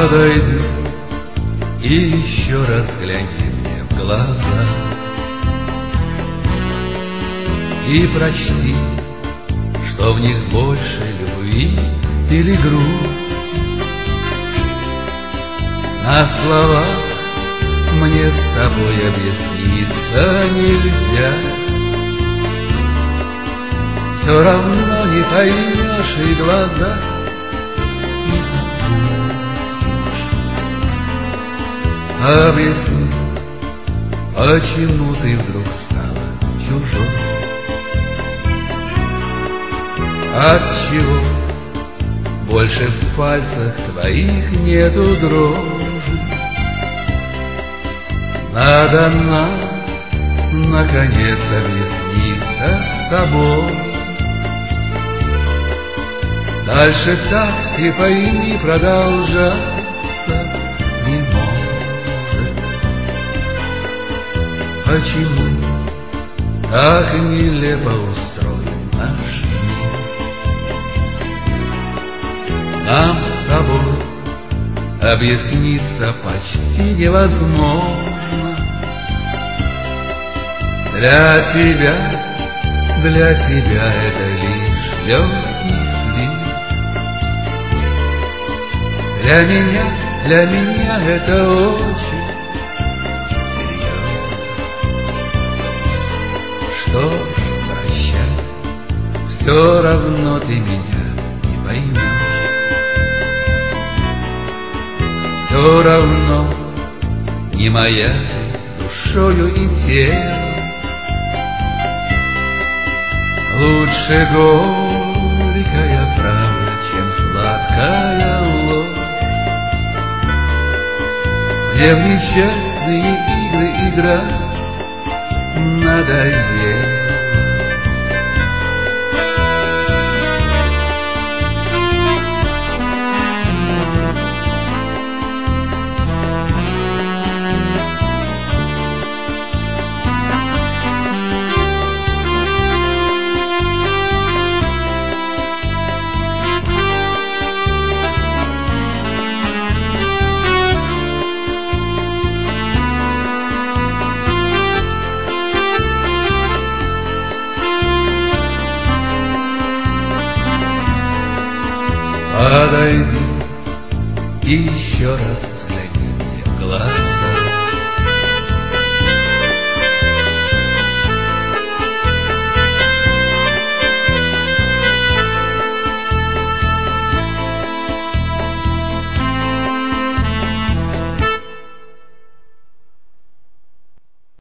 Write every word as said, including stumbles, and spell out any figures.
Подойди и еще раз глянь мне в глаза и прочти, что в них больше любви или грусти. На словах мне с тобой объясниться нельзя, все равно не поймешь и глаза не опустишь. Объясни, почему ты вдруг стала чужой? Отчего больше в пальцах твоих нету дрожи? Надо нам, наконец, объясниться с тобой. Дальше так, ты пойми, продолжаться не может. Почему так нелепо устроен наш мир? Нам с тобой объясниться почти невозможно. Для тебя, для тебя это лишь легкий флирт. Для меня, для меня это очень серьезно. Что ж, прощай, все равно ты меня не поймешь. Все равно не моя ты душою и телом. Лучше горькая правда, чем сладкая ложь. Мне в несчастные игры играть надоело. Подойди и еще раз взгляни мне в глаза